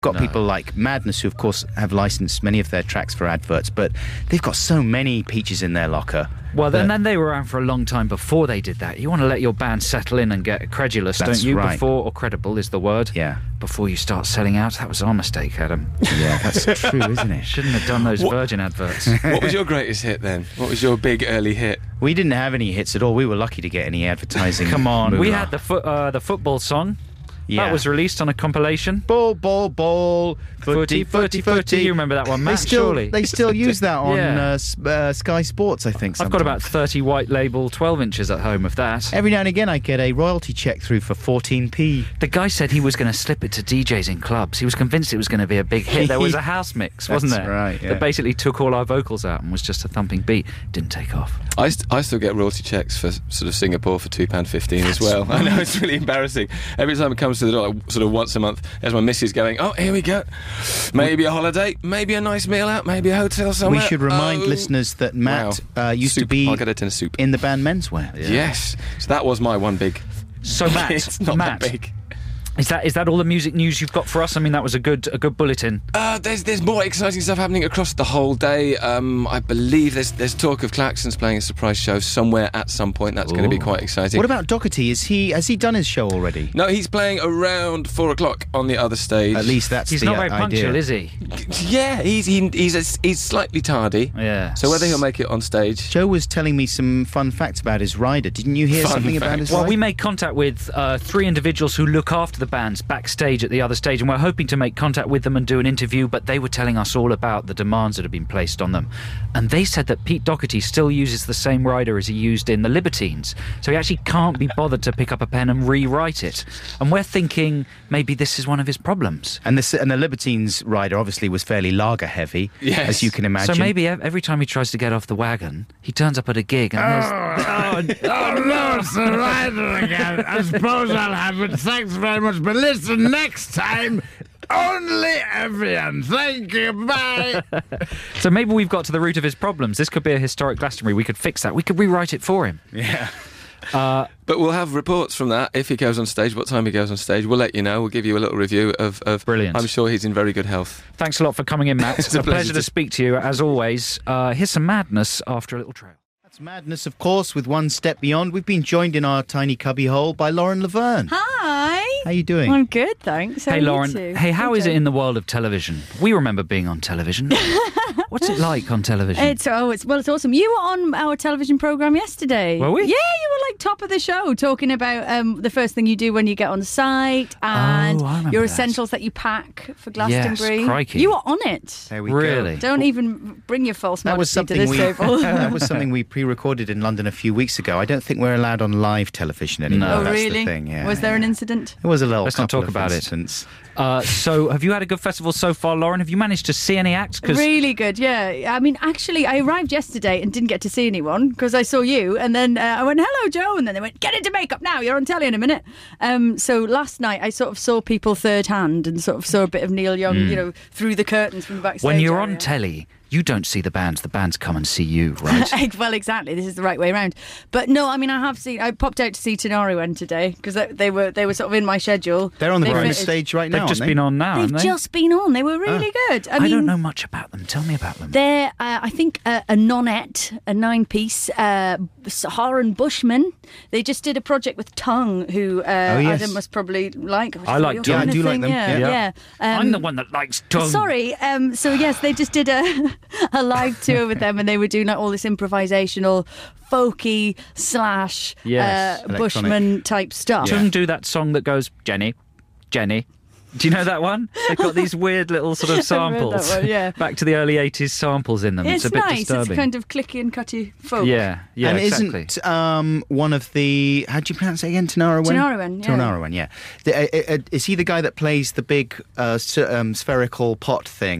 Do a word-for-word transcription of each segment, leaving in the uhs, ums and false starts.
got No. people like Madness, who of course have licensed many of their tracks for adverts, but they've got so many peaches in their locker. Well, then, that- then they were around for a long time before they did that. You want to let your band settle in and get credulous, That's don't you? right. Before, or credible is the word. Yeah. Before you start selling out. That was our mistake, Adam. Yeah, that's true, isn't it? Shouldn't have done those What- Virgin adverts. What was your greatest hit then? What was your big early hit? We didn't have any hits at all. We were lucky to get any advertising. Come on. We moolah. had the fo- uh, the football song. Yeah. That was released on a compilation. Ball, ball, ball, Footy, footy, footy. You remember that one, Matt, They still, surely? they still use that on Yeah. uh, S- uh, Sky Sports, I think. I've got about sometimes. thirty white label twelve inches at home of that. Every now and again, I get a royalty check through for fourteen p. The guy said he was going to slip it to D Js in clubs. He was convinced it was going to be a big hit. There was a house mix, wasn't That's there? right, yeah. That basically took all our vocals out and was just a thumping beat. Didn't take off. I, st- I still get royalty checks for sort of Singapore for two pounds fifteen as well. I know, it's really embarrassing. Every time it comes to the door, like, sort of once a month, there's my missus going, oh, here we go. Maybe a holiday, maybe a nice meal out, maybe a hotel somewhere. We should remind Oh. listeners that Matt Wow. uh, used Soup. to be I'll get it in a soup. in the band Menswear. Yes. So that was my one big... So Matt, it's not Matt, that big. is that is that all the music news you've got for us? I mean, that was a good a good bulletin. Uh, there's there's more exciting stuff happening across the whole day. Um, I believe there's there's talk of Klaxons playing a surprise show somewhere at some point. That's going to be Ooh. quite exciting. What about Doherty? Is he has he done his show already? No, he's playing around four o'clock on the other stage. At least that's He's the not very idea. punctual, is he? Yeah, he's he, he's a, he's slightly tardy. Yeah. So whether he'll make it on stage. Joe was telling me some fun facts about his rider. Didn't you hear Fun something about facts. his Well, rider? we made contact with uh, three individuals who look after the bands backstage at the other stage, and we're hoping to make contact with them and do an interview, but they were telling us all about the demands that have been placed on them. And they said that Pete Doherty still uses the same rider as he used in the Libertines, so he actually can't be bothered to pick up a pen and rewrite it. And we're thinking maybe this is one of his problems. And the and the Libertines rider obviously was fairly lager heavy, Yes. as you can imagine. So maybe ev- every time he tries to get off the wagon, he turns up at a gig and there's... Oh no, it's the rider again. I suppose I'll have it. Thanks very much. But listen, next time, only Evian. Thank you. Bye. So maybe we've got to the root of his problems. This could be a historic Glastonbury. We could fix that. We could rewrite it for him. Yeah. Uh, But we'll have reports from that if he goes on stage, what time he goes on stage. We'll let you know. We'll give you a little review of... of Brilliant. I'm sure he's in very good health. Thanks a lot for coming in, Matt. It's a a pleasure pleasure to to- speak to you, as always. Uh, here's some madness after a little trail. That's madness, of course, with One Step Beyond. We've been joined in our tiny cubbyhole by Lauren Laverne. Hi. How you doing? I'm good, thanks. How Hey, are you Lauren. two? Hey, how Good is it day. in the world of television? We remember being on television. What's it like on television? It's oh, it's well, it's awesome. You were on our television program yesterday. Were we? Yeah, you were like top of the show, talking about um, the first thing you do when you get on site and Oh, I remember your that. essentials that you pack for Glastonbury. Yes, crikey. You were on it. There we Really? go. Don't even bring your false That was modesty to something this we table. that was something we pre-recorded in London a few weeks ago. I don't think we're allowed on live television anymore. No. Oh, That's really? the thing. Yeah, was there yeah. an incident? There was a little. Let's not couple talk of about it. incidents. Uh, so, have you had a good festival so far, Lauren? Have you managed to see any acts? 'Cause Really good, yeah. I mean, actually, I arrived yesterday and didn't get to see anyone because I saw you, and then uh, I went, "Hello, Joe," and then they went, "Get into makeup now. You're on telly in a minute." Um, so last night, I sort of saw people third hand and sort of saw a bit of Neil Young, you know, through the curtains from the backstage. when you're on area. telly, you don't see the bands. The bands come and see you, right? Well, exactly. This is the right way around. But no, I mean, I have seen. I popped out to see Tenariwen today because they were they were sort of in my schedule. They're on the They bonus fitted- stage right now. They've just aren't they? been on now, They've haven't they? just been on. They were really good. I I, mean, don't know much about them. Tell me about them. They're, uh, I think, uh, a nonette, a nine-piece, uh, Saharan Bushman. They just did a project with Tongue, who uh, Oh, yes. Adam must probably like. I like Your Tongue. kind Yeah, I of do like thing, them. Yeah, Yeah. yeah. Um, I'm the one that likes tongue. Sorry. Um, so yes, they just did a a live tour with them, and they were doing like all this improvisational, folky slash Yes, uh, electronic. Bushman type stuff. Tongue do that song that goes, Jenny, Jenny. Do you know that one? They've got these weird little sort of I've heard that samples. one, yeah. Back to the early eighties samples in them. It's, It's a bit nice. disturbing. It's kind of clicky and cutty folk. Yeah, yeah, and exactly. isn't um, one of the how do you pronounce it again? Tenariwen. Tenariwen, yeah. Tenariwen, yeah. The, uh, uh, is he the guy that plays the big uh, s- um, spherical pot thing?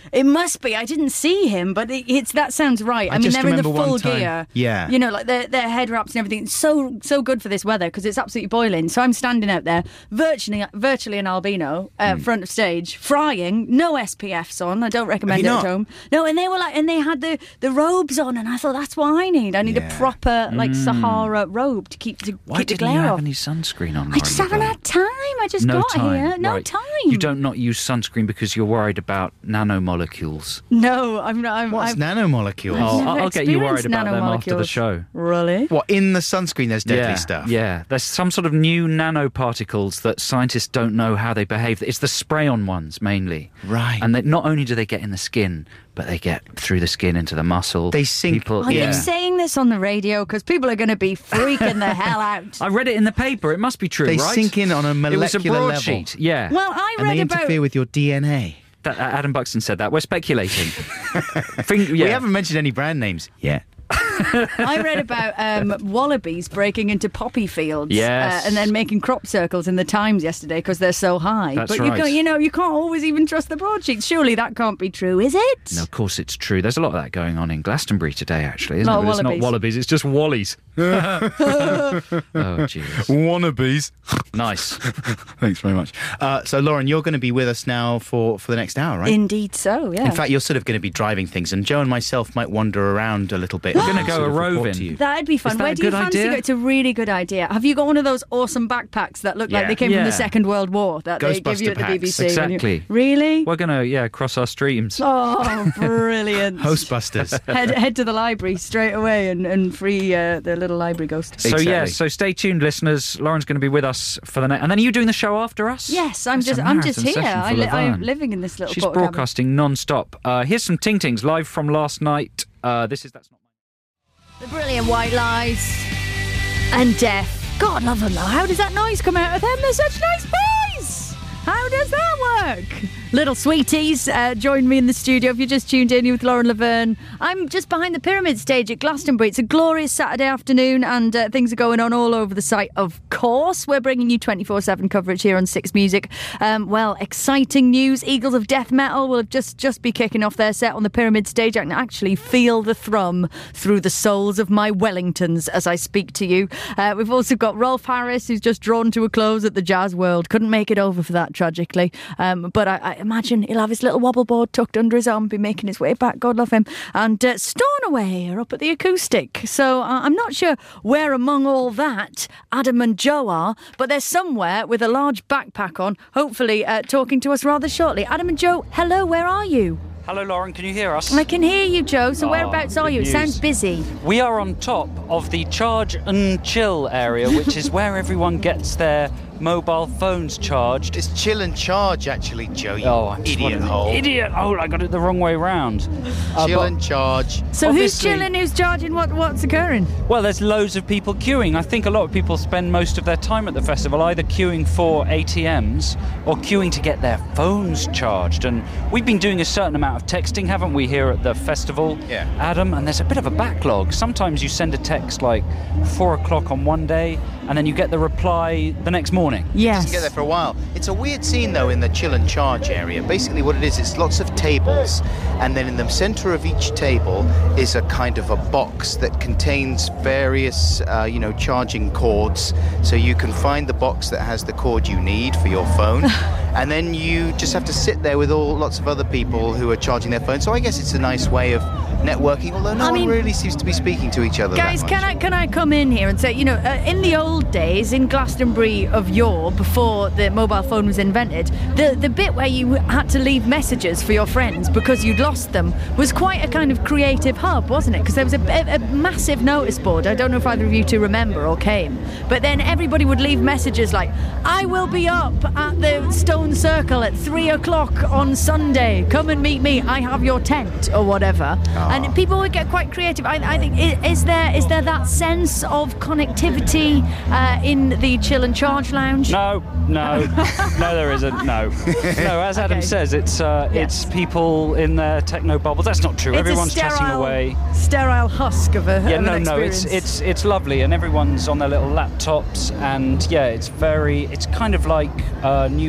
It must be. I didn't see him, but it, it's that sounds right. I, I mean, just they're in the remember one full time- gear. Yeah. You know, like their their head wraps and everything. It's so so good for this weather because it's absolutely boiling. So I'm standing out there, virtually virtually an albino, uh, Hmm. front of stage, frying. No S P Fs on. I don't recommend you it not? at home. No, and they were like, and they had the the robes on, and I thought that's what I need. I need Yeah. a proper like Sahara robe to keep to Why keep the didn't you glare have off. any sunscreen on? I just Lauren haven't Laverne? had time. I just No got time. here. No right. time. You don't not use sunscreen because you're worried about nanomolecules. No, I'm not. I'm, What's I've, nanomolecules? I've Oh, never I'll, I'll get you worried experienced about them after the nanomolecules. show. Really? What, in the sunscreen there's deadly yeah, stuff? Yeah, there's some sort of new nanoparticles that scientists don't know how they behave. It's the spray-on ones mainly. Right. And they, not only do they get in the skin, but they get through the skin into the muscle. They sink- People, Are Yeah. you saying this on the radio? Because people are going to be freaking the hell out. I read it in the paper. It must be true, They right? sink in on a It was a molecular level. broadsheet. Yeah. Well, I And read they about. interfere with your D N A. That, uh, Adam Buxton said that. We're speculating. Think, yeah. We haven't mentioned any brand names yet. I read about um, wallabies breaking into poppy fields, Yes. uh, and then making crop circles in the Times yesterday because they're so high. That's but you right. can't, you know, you can't always even trust the broadsheets. Surely that can't be true, is it? No, of course it's true. There's a lot of that going on in Glastonbury today, actually, isn't Lot it? of But it's not wallabies. wallabies, it's just wallies. Oh, jeez. Wannabes. Nice. Thanks very much. Uh, so, Lauren, you're going to be with us now for, for the next hour, right? Indeed, so yeah. In fact, you're sort of going to be driving things, and Joe and myself might wander around a little bit. We're gonna and go sort of a report roving. to you. That'd be fun. Is that Where a do you good fancy idea? go? It's a really good idea. Have you got one of those awesome backpacks that look like Yeah. they came from Yeah. the Second World War that they give you Ghostbuster at the packs. B B C? when you- Exactly. Really? We're going to, yeah, cross our streams. Oh, brilliant. Hostbusters. head, head to the library straight away and, and free uh, the little library ghost. So, Exactly. yeah, so stay tuned, listeners. Lauren's going to be with us for the next... And then are you doing the show after us? Yes, I'm It's a just I'm just marathon here. session I for li- I'm Laverne. living in this little She's porta cabin. broadcasting non-stop. Uh, here's some Ting Tings live from last night. Uh, this is That's Not My... The brilliant White Lies and Death. God love them though. How does that noise come out of them? They're such nice boys. How does that work? Little sweeties uh, joined me in the studio. If you just tuned in, you're with Lauren Laverne. I'm just behind the Pyramid stage at Glastonbury. It's a glorious Saturday afternoon and uh, things are going on all over the site. Of course, we're bringing you twenty-four seven coverage here on Six Music. Um, well, exciting news. Eagles of Death Metal will have just, just be kicking off their set on the Pyramid stage. I can actually feel the thrum through the soles of my Wellingtons as I speak to you. Uh, we've also got Rolf Harris, who's just drawn to a close at the Jazz World. Couldn't make it over for that, tragically. Um, but I, I imagine he'll have his little wobble board tucked under his arm, be making his way back. God love him. And uh, Stornoway are up at the Acoustic. So uh, I'm not sure where among all that Adam and Joe are, but they're somewhere with a large backpack on, hopefully uh, talking to us rather shortly. Adam and Joe, hello, where are you? Hello, Lauren. Can you hear us? I can hear you, Joe. So Oh, whereabouts are good you? It news. sounds busy. We are on top of the charge and chill area, which is where everyone gets their mobile phones charged. It's chill and charge, actually, Joe, you Oh, I'm just idiot what an hole. Idiot hole. I got it the wrong way round. Uh, Chill but- and charge. So Obviously- who's chilling, who's charging, what, what's occurring? Well, there's loads of people queuing. I think a lot of people spend most of their time at the festival either queuing for A T Ms or queuing to get their phones charged. And we've been doing a certain amount of texting, haven't we, here at the festival, Yeah. Adam? And there's a bit of a backlog. Sometimes you send a text like four o'clock on one day and then you get the reply the next morning. Yes. Doesn't get there for a while. It's a weird scene, though, in the chill and charge area. Basically, what it is, it's lots of tables, and then in the centre of each table is a kind of a box that contains various, uh, you know, charging cords. So you can find the box that has the cord you need for your phone, and then you just have to sit there with all lots of other people who are charging their phones. So I guess it's a nice way of networking, although no I one mean- really seems to be speaking to each other. Guys, that can I much. can I come in here and say, you know, uh, in the old days, in Glastonbury of yore, before the mobile phone was invented, the, the bit where you had to leave messages for your friends because you'd lost them was quite a kind of creative hub, wasn't it? Because there was a, a, a massive notice board. I don't know if either of you two remember or came. But then everybody would leave messages like, I will be up at the Stone Circle at three o'clock on Sunday. Come and meet me. I have your tent or whatever. And people would get quite creative. I, I think, i- is there is there that sense of connectivity uh, in the Chill and Charge Lounge? No, no, no, there isn't. No, no. As Adam Okay. says, it's uh, Yes. it's people in their techno bubbles. That's not true. It's Everyone's a sterile, chatting away. sterile husk of a Yeah, of no, an no. It's experience. it's it's lovely, and everyone's on their little laptops, and yeah, it's very. It's kind of like uh, new age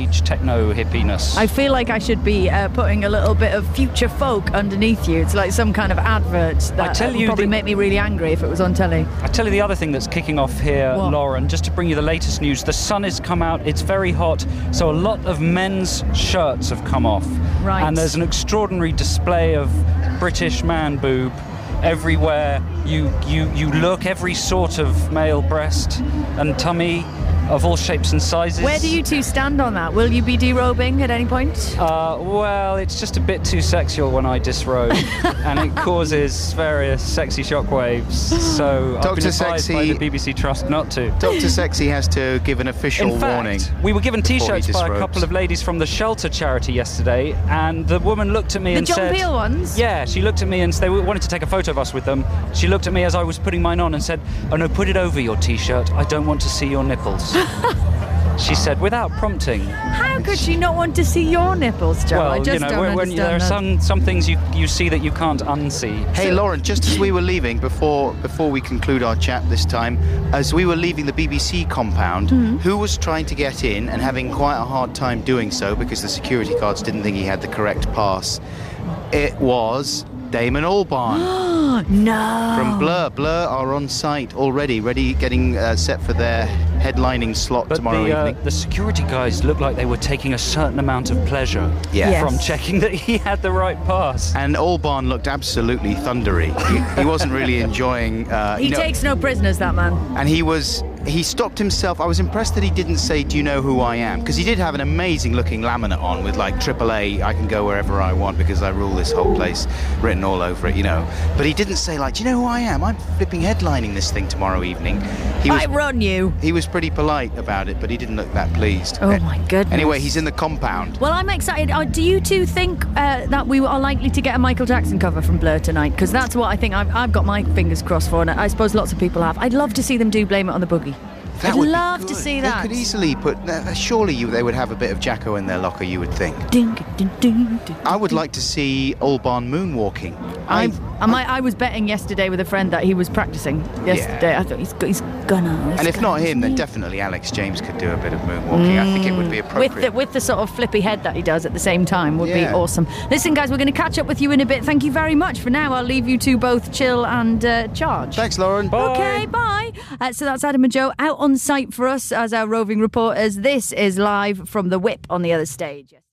age techno hippiness. I feel like I should be uh, putting a little bit of future folk underneath you. It's like some kind of advert that I tell would you probably the- make me really angry if it was on telly. I tell you the other thing that's kicking off here, What? Lauren, just to bring you the latest news. The sun has come out, it's very hot, so a lot of men's shirts have come off. Right. And there's an extraordinary display of British man boob everywhere. You, you, you look, every sort of male breast and tummy of all shapes and sizes. Where do you two stand on that? Will you be derobing at any point? Uh, well, it's just a bit too sexual when I disrobe, and it causes various sexy shockwaves. So I've been Doctor advised by Sexy- the B B C Trust not to. Doctor Sexy has to give an official In fact, warning. we were given before he T-shirts by a disrobes. couple of ladies from the Shelter charity yesterday, and the woman looked at me The and John said, Peel ones? Yeah, she looked at me and they wanted to take a photo of us with them. She looked at me as I was putting mine on and said, "Oh no, put it over your T-shirt. I don't want to see your nipples." She said, without prompting. How could she not want to see your nipples, Joe? well, I just you know, don't when, when understand there are that. some some things you you see that you can't unsee. Hey, Lauren, just as we were leaving, before before we conclude our chat this time, as we were leaving the B B C compound, Mm-hmm. who was trying to get in and having quite a hard time doing so because the security guards didn't think he had the correct pass? It was Damon Albarn No. from Blur. Blur are on site already, ready, getting uh, set for their headlining slot But tomorrow the, uh, evening. the security guys looked like they were taking a certain amount of pleasure Yeah. Yes. from checking that he had the right pass. And Albarn looked absolutely thundery. He, he wasn't really enjoying. Uh, He you know, takes no prisoners, that man. and he was he stopped himself. I was impressed that he didn't say, "Do you know who I am?" Because he did have an amazing looking laminate on with like triple A, I can go wherever I want because I rule this whole place, written all over it, you know. But he didn't say like, "Do you know who I am? I'm flipping headlining this thing tomorrow evening." He was I run you. he was pretty polite about it, but he didn't look that pleased. Oh, Eh, my goodness. Anyway, he's in the compound. Well, I'm excited. Uh, do you two think uh, that we are likely to get a Michael Jackson cover from Blur tonight? Because that's what I think I've, I've got my fingers crossed for, and I suppose lots of people have. I'd love to see them do Blame It on the Boogie. That I'd would be love to good. see They that. could easily put. Uh, surely you, they would have a bit of Jacko in their locker. You would think. Ding, ding, ding, ding, I would ding. like to see Albarn moonwalking. I, I, might, I was betting yesterday with a friend that he was practicing yesterday. I thought he's, he's gonna. he's And if not gonna, him, then isn't he? definitely Alex James could do a bit of moonwalking. I think it would be appropriate. With the, with the sort of flippy head that he does at the same time would Yeah. be awesome. Listen, guys, we're going to catch up with you in a bit. Thank you very much. For now, I'll leave you to both chill and uh, charge. Thanks, Lauren. Bye. Okay, bye. Uh, so that's Adam and Joe out on site for us as our roving reporters. This is live from the Whip on the other stage.